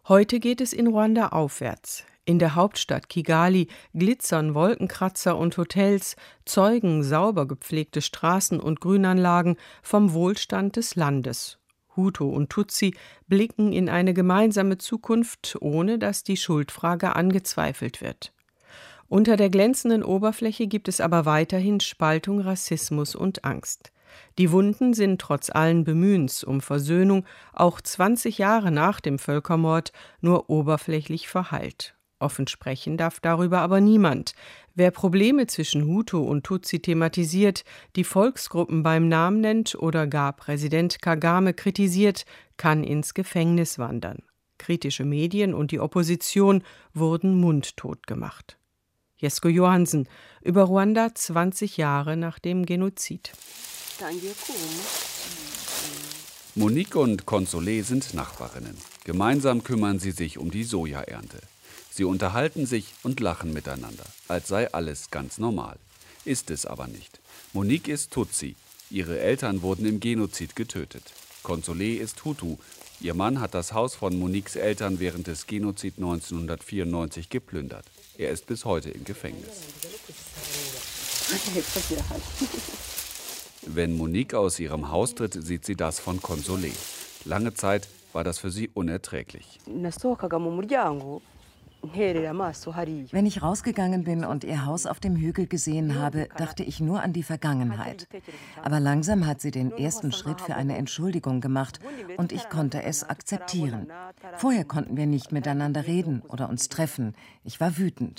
Heute geht es in Ruanda aufwärts. In der Hauptstadt Kigali glitzern Wolkenkratzer und Hotels, zeugen sauber gepflegte Straßen und Grünanlagen vom Wohlstand des Landes. Hutu und Tutsi blicken in eine gemeinsame Zukunft, ohne dass die Schuldfrage angezweifelt wird. Unter der glänzenden Oberfläche gibt es aber weiterhin Spaltung, Rassismus und Angst. Die Wunden sind trotz allen Bemühens um Versöhnung auch 20 Jahre nach dem Völkermord nur oberflächlich verheilt. Offen sprechen darf darüber aber niemand. Wer Probleme zwischen Hutu und Tutsi thematisiert, die Volksgruppen beim Namen nennt oder gar Präsident Kagame kritisiert, kann ins Gefängnis wandern. Kritische Medien und die Opposition wurden mundtot gemacht. Jesko Johansen über Ruanda 20 Jahre nach dem Genozid. Monique und Consolé sind Nachbarinnen. Gemeinsam kümmern sie sich um die Sojaernte. Sie unterhalten sich und lachen miteinander, als sei alles ganz normal. Ist es aber nicht. Monique ist Tutsi. Ihre Eltern wurden im Genozid getötet. Consolé ist Hutu. Ihr Mann hat das Haus von Moniques Eltern während des Genozid 1994 geplündert. Er ist bis heute im Gefängnis. Wenn Monique aus ihrem Haus tritt, sieht sie das von Consolé. Lange Zeit war das für sie unerträglich. Wenn ich rausgegangen bin und ihr Haus auf dem Hügel gesehen habe, dachte ich nur an die Vergangenheit. Aber langsam hat sie den ersten Schritt für eine Entschuldigung gemacht und ich konnte es akzeptieren. Vorher konnten wir nicht miteinander reden oder uns treffen. Ich war wütend.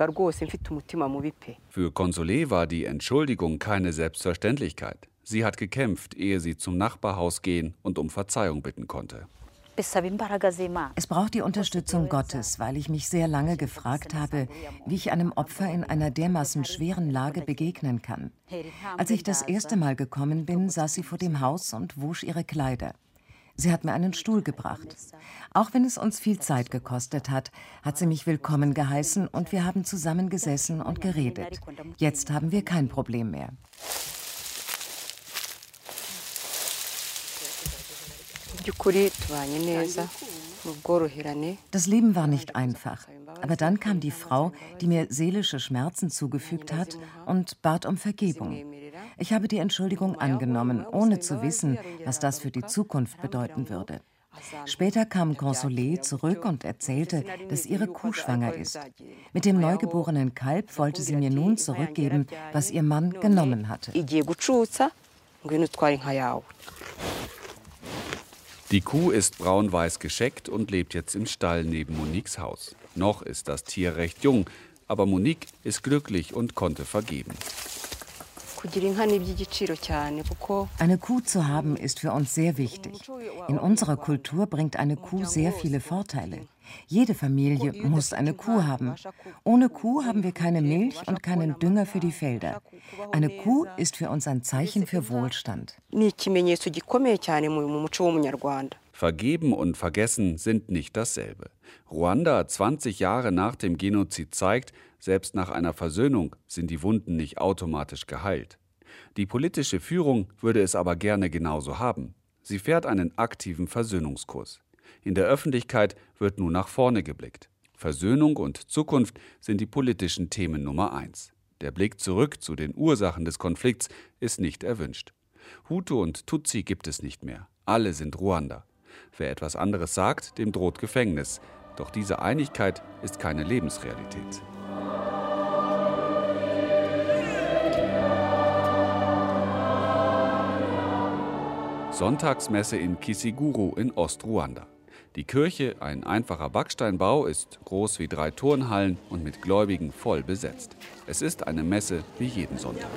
Für Consolé war die Entschuldigung keine Selbstverständlichkeit. Sie hat gekämpft, ehe sie zum Nachbarhaus gehen und um Verzeihung bitten konnte. Es braucht die Unterstützung Gottes, weil ich mich sehr lange gefragt habe, wie ich einem Opfer in einer dermaßen schweren Lage begegnen kann. Als ich das erste Mal gekommen bin, saß sie vor dem Haus und wusch ihre Kleider. Sie hat mir einen Stuhl gebracht. Auch wenn es uns viel Zeit gekostet hat, hat sie mich willkommen geheißen und wir haben zusammen gesessen und geredet. Jetzt haben wir kein Problem mehr. Das Leben war nicht einfach. Aber dann kam die Frau, die mir seelische Schmerzen zugefügt hat und bat um Vergebung. Ich habe die Entschuldigung angenommen, ohne zu wissen, was das für die Zukunft bedeuten würde. Später kam Consolé zurück und erzählte, dass ihre Kuh schwanger ist. Mit dem neugeborenen Kalb wollte sie mir nun zurückgeben, was ihr Mann genommen hatte. Die Kuh ist braun-weiß gescheckt und lebt jetzt im Stall neben Moniques Haus. Noch ist das Tier recht jung, aber Monique ist glücklich und konnte vergeben. Eine Kuh zu haben ist für uns sehr wichtig. In unserer Kultur bringt eine Kuh sehr viele Vorteile. Jede Familie muss eine Kuh haben. Ohne Kuh haben wir keine Milch und keinen Dünger für die Felder. Eine Kuh ist für uns ein Zeichen für Wohlstand. Vergeben und vergessen sind nicht dasselbe. Ruanda 20 Jahre nach dem Genozid zeigt, selbst nach einer Versöhnung sind die Wunden nicht automatisch geheilt. Die politische Führung würde es aber gerne genauso haben. Sie fährt einen aktiven Versöhnungskurs. In der Öffentlichkeit wird nun nach vorne geblickt. Versöhnung und Zukunft sind die politischen Themen Nummer 1. Der Blick zurück zu den Ursachen des Konflikts ist nicht erwünscht. Hutu und Tutsi gibt es nicht mehr. Alle sind Ruander. Wer etwas anderes sagt, dem droht Gefängnis. Doch diese Einigkeit ist keine Lebensrealität. Sonntagsmesse in Kisiguru in Ostruanda. Die Kirche, ein einfacher Backsteinbau, ist groß wie 3 Turnhallen und mit Gläubigen voll besetzt. Es ist eine Messe wie jeden Sonntag.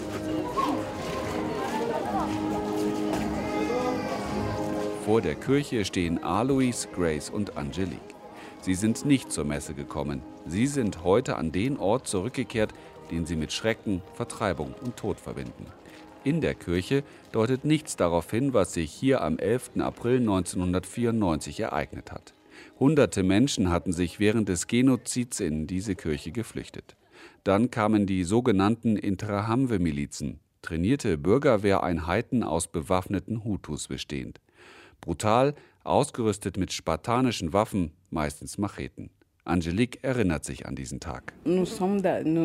Vor der Kirche stehen Alois, Grace und Angelique. Sie sind nicht zur Messe gekommen. Sie sind heute an den Ort zurückgekehrt, den sie mit Schrecken, Vertreibung und Tod verbinden. In der Kirche deutet nichts darauf hin, was sich hier am 11. April 1994 ereignet hat. Hunderte Menschen hatten sich während des Genozids in diese Kirche geflüchtet. Dann kamen die sogenannten Interahamwe-Milizen, trainierte Bürgerwehreinheiten aus bewaffneten Hutus bestehend. Brutal, ausgerüstet mit spartanischen Waffen, meistens Macheten. Angelique erinnert sich an diesen Tag. Die Frauen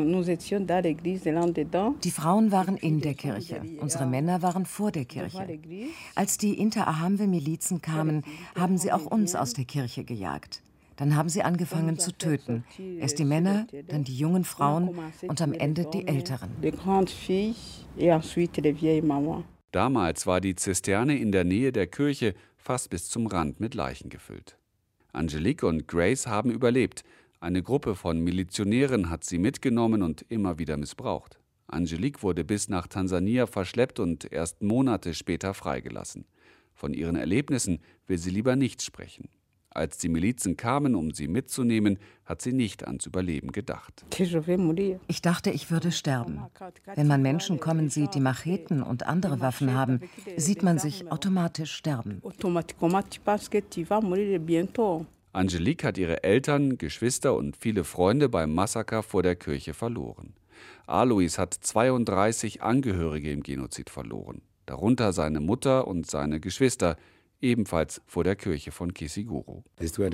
waren in der Kirche, unsere Männer waren vor der Kirche. Als die Interahamwe-Milizen kamen, haben sie auch uns aus der Kirche gejagt. Dann haben sie angefangen zu töten. Erst die Männer, dann die jungen Frauen und am Ende die Älteren. Damals war die Zisterne in der Nähe der Kirche fast bis zum Rand mit Leichen gefüllt. Angelique und Grace haben überlebt. Eine Gruppe von Milizionären hat sie mitgenommen und immer wieder missbraucht. Angelique wurde bis nach Tansania verschleppt und erst Monate später freigelassen. Von ihren Erlebnissen will sie lieber nicht sprechen. Als die Milizen kamen, um sie mitzunehmen, hat sie nicht ans Überleben gedacht. Ich dachte, ich würde sterben. Wenn man Menschen kommen sieht, die Macheten und andere Waffen haben, sieht man sich automatisch sterben. Angelique hat ihre Eltern, Geschwister und viele Freunde beim Massaker vor der Kirche verloren. Alois hat 32 Angehörige im Genozid verloren, darunter seine Mutter und seine Geschwister, ebenfalls vor der Kirche von Kisiguro.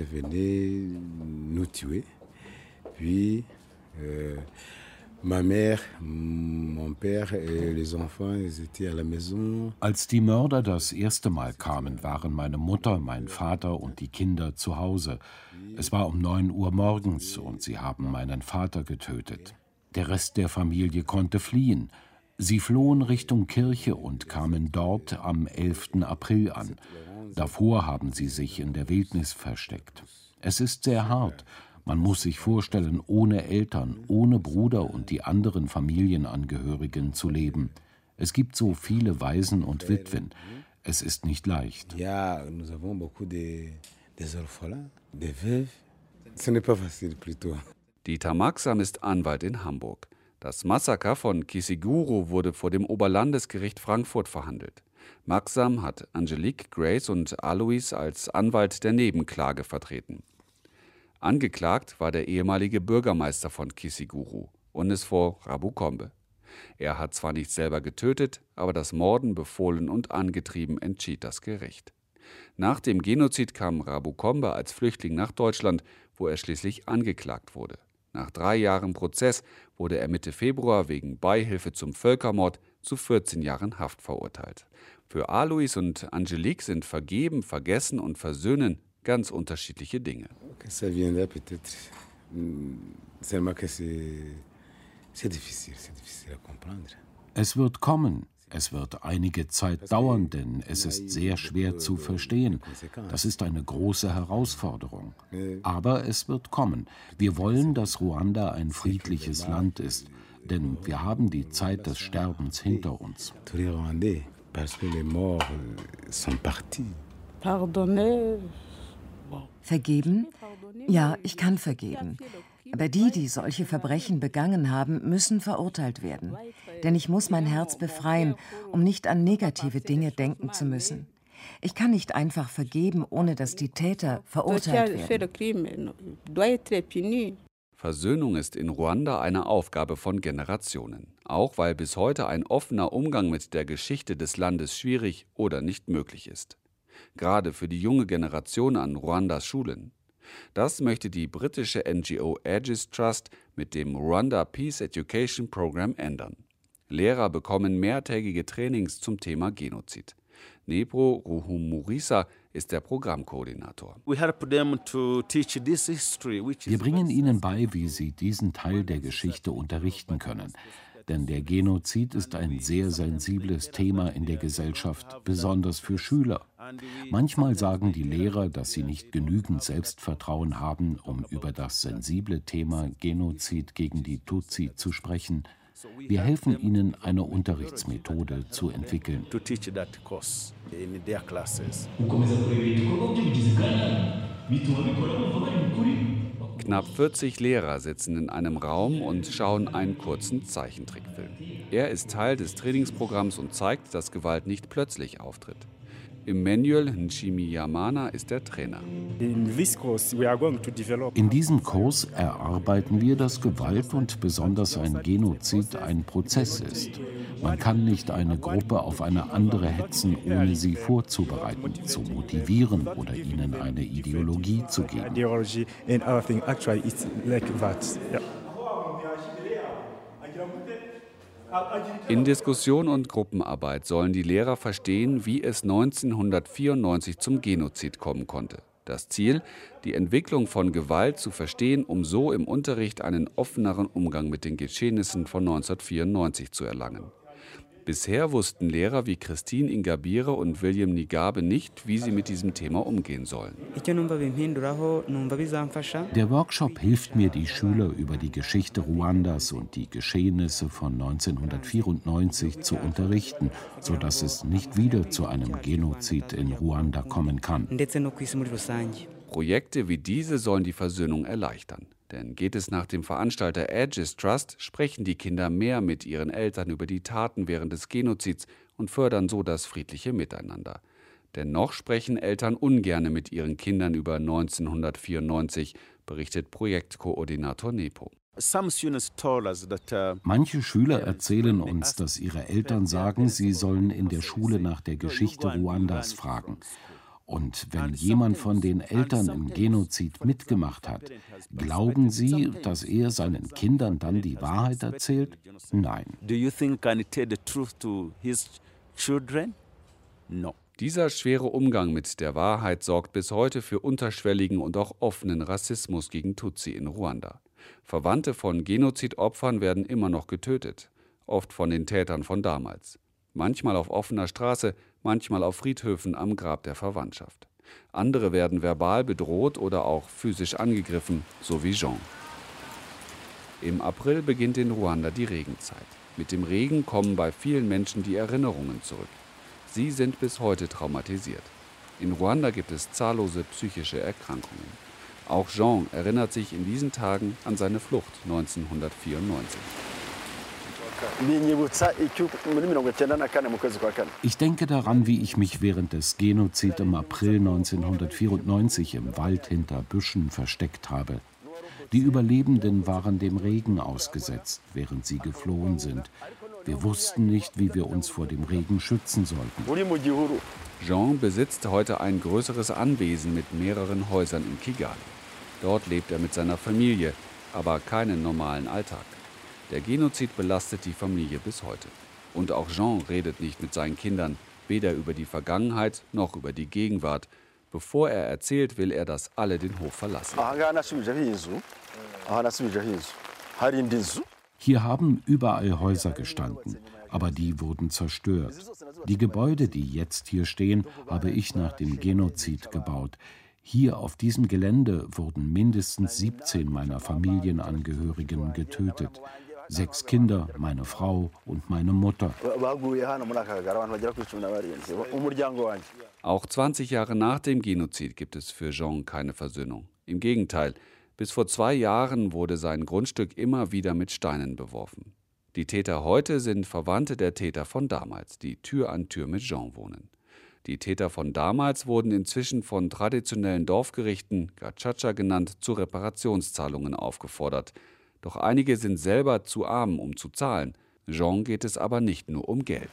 Als die Mörder das erste Mal kamen, waren meine Mutter, mein Vater und die Kinder zu Hause. Es war um 9 Uhr morgens und sie haben meinen Vater getötet. Der Rest der Familie konnte fliehen. Sie flohen Richtung Kirche und kamen dort am 11. April an. Davor haben sie sich in der Wildnis versteckt. Es ist sehr hart. Man muss sich vorstellen, ohne Eltern, ohne Bruder und die anderen Familienangehörigen zu leben. Es gibt so viele Waisen und Witwen. Es ist nicht leicht. Dieter Maxam ist Anwalt in Hamburg. Das Massaker von Kisiguro wurde vor dem Oberlandesgericht Frankfurt verhandelt. Maxam hat Angelique, Grace und Alois als Anwalt der Nebenklage vertreten. Angeklagt war der ehemalige Bürgermeister von Kisiguro, Onesphore Rabukombe. Er hat zwar nicht selber getötet, aber das Morden befohlen und angetrieben, entschied das Gericht. Nach dem Genozid kam Rabukombe als Flüchtling nach Deutschland, wo er schließlich angeklagt wurde. Nach 3 Jahren Prozess wurde er Mitte Februar wegen Beihilfe zum Völkermord zu 14 Jahren Haft verurteilt. Für Alois und Angelique sind Vergeben, Vergessen und Versöhnen ganz unterschiedliche Dinge. Es wird kommen. Es wird einige Zeit dauern, denn es ist sehr schwer zu verstehen. Das ist eine große Herausforderung. Aber es wird kommen. Wir wollen, dass Ruanda ein friedliches Land ist, denn wir haben die Zeit des Sterbens hinter uns. Vergeben? Ja, ich kann vergeben. Aber die solche Verbrechen begangen haben, müssen verurteilt werden. Denn ich muss mein Herz befreien, um nicht an negative Dinge denken zu müssen. Ich kann nicht einfach vergeben, ohne dass die Täter verurteilt werden. Versöhnung ist in Ruanda eine Aufgabe von Generationen. Auch weil bis heute ein offener Umgang mit der Geschichte des Landes schwierig oder nicht möglich ist. Gerade für die junge Generation an Ruandas Schulen. Das möchte die britische NGO Aegis Trust mit dem Rwanda Peace Education Program ändern. Lehrer bekommen mehrtägige Trainings zum Thema Genozid. Nebro Ruhumurisa ist der Programmkoordinator. Wir bringen ihnen bei, wie sie diesen Teil der Geschichte unterrichten können. Denn der Genozid ist ein sehr sensibles Thema in der Gesellschaft, besonders für Schüler. Manchmal sagen die Lehrer, dass sie nicht genügend Selbstvertrauen haben, um über das sensible Thema Genozid gegen die Tutsi zu sprechen. Wir helfen ihnen, eine Unterrichtsmethode zu entwickeln. Knapp 40 Lehrer sitzen in einem Raum und schauen einen kurzen Zeichentrickfilm. Er ist Teil des Trainingsprogramms und zeigt, dass Gewalt nicht plötzlich auftritt. Emmanuel Nchimiyamana ist der Trainer. In diesem Kurs erarbeiten wir, dass Gewalt und besonders ein Genozid ein Prozess ist. Man kann nicht eine Gruppe auf eine andere hetzen, ohne sie vorzubereiten, zu motivieren oder ihnen eine Ideologie zu geben. In Diskussion und Gruppenarbeit sollen die Lehrer verstehen, wie es 1994 zum Genozid kommen konnte. Das Ziel, die Entwicklung von Gewalt zu verstehen, um so im Unterricht einen offeneren Umgang mit den Geschehnissen von 1994 zu erlangen. Bisher wussten Lehrer wie Christine Ingabire und William Nigabe nicht, wie sie mit diesem Thema umgehen sollen. Der Workshop hilft mir, die Schüler über die Geschichte Ruandas und die Geschehnisse von 1994 zu unterrichten, sodass es nicht wieder zu einem Genozid in Ruanda kommen kann. Projekte wie diese sollen die Versöhnung erleichtern. Denn geht es nach dem Veranstalter Aegis Trust, sprechen die Kinder mehr mit ihren Eltern über die Taten während des Genozids und fördern so das friedliche Miteinander. Dennoch sprechen Eltern ungerne mit ihren Kindern über 1994, berichtet Projektkoordinator Nepo. Manche Schüler erzählen uns, dass ihre Eltern sagen, sie sollen in der Schule nach der Geschichte Ruandas fragen. Und wenn jemand von den Eltern im Genozid mitgemacht hat, glauben Sie, dass er seinen Kindern dann die Wahrheit erzählt? Nein. Dieser schwere Umgang mit der Wahrheit sorgt bis heute für unterschwelligen und auch offenen Rassismus gegen Tutsi in Ruanda. Verwandte von Genozidopfern werden immer noch getötet, oft von den Tätern von damals. Manchmal auf offener Straße, manchmal auf Friedhöfen am Grab der Verwandtschaft. Andere werden verbal bedroht oder auch physisch angegriffen, so wie Jean. Im April beginnt in Ruanda die Regenzeit. Mit dem Regen kommen bei vielen Menschen die Erinnerungen zurück. Sie sind bis heute traumatisiert. In Ruanda gibt es zahllose psychische Erkrankungen. Auch Jean erinnert sich in diesen Tagen an seine Flucht 1994. Ich denke daran, wie ich mich während des Genozid im April 1994 im Wald hinter Büschen versteckt habe. Die Überlebenden waren dem Regen ausgesetzt, während sie geflohen sind. Wir wussten nicht, wie wir uns vor dem Regen schützen sollten. Jean besitzt heute ein größeres Anwesen mit mehreren Häusern in Kigali. Dort lebt er mit seiner Familie, aber keinen normalen Alltag. Der Genozid belastet die Familie bis heute. Und auch Jean redet nicht mit seinen Kindern, weder über die Vergangenheit noch über die Gegenwart. Bevor er erzählt, will er, dass alle den Hof verlassen. Hier haben überall Häuser gestanden, aber die wurden zerstört. Die Gebäude, die jetzt hier stehen, habe ich nach dem Genozid gebaut. Hier auf diesem Gelände wurden mindestens 17 meiner Familienangehörigen getötet. 6 Kinder, meine Frau und meine Mutter. Auch 20 Jahre nach dem Genozid gibt es für Jean keine Versöhnung. Im Gegenteil, bis vor 2 Jahren wurde sein Grundstück immer wieder mit Steinen beworfen. Die Täter heute sind Verwandte der Täter von damals, die Tür an Tür mit Jean wohnen. Die Täter von damals wurden inzwischen von traditionellen Dorfgerichten, Gacaca genannt, zu Reparationszahlungen aufgefordert. Doch einige sind selber zu arm, um zu zahlen. Jean geht es aber nicht nur um Geld.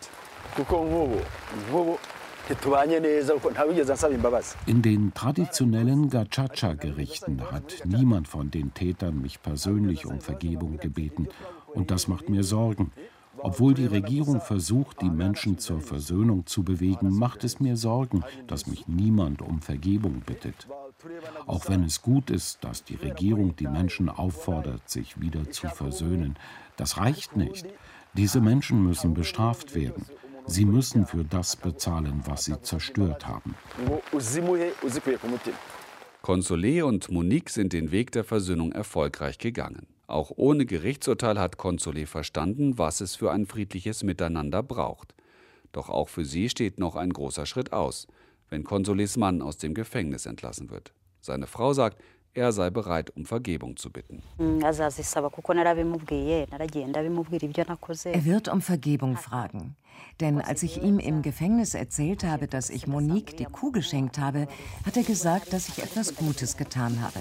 In den traditionellen Gacaca-Gerichten hat niemand von den Tätern mich persönlich um Vergebung gebeten. Und das macht mir Sorgen. Obwohl die Regierung versucht, die Menschen zur Versöhnung zu bewegen, macht es mir Sorgen, dass mich niemand um Vergebung bittet. Auch wenn es gut ist, dass die Regierung die Menschen auffordert, sich wieder zu versöhnen, das reicht nicht. Diese Menschen müssen bestraft werden. Sie müssen für das bezahlen, was sie zerstört haben. Consolé und Monique sind den Weg der Versöhnung erfolgreich gegangen. Auch ohne Gerichtsurteil hat Consolé verstanden, was es für ein friedliches Miteinander braucht. Doch auch für sie steht noch ein großer Schritt aus, wenn Consolés Mann aus dem Gefängnis entlassen wird. Seine Frau sagt, er sei bereit, um Vergebung zu bitten. Er wird um Vergebung fragen. Denn als ich ihm im Gefängnis erzählt habe, dass ich Monique die Kuh geschenkt habe, hat er gesagt, dass ich etwas Gutes getan habe.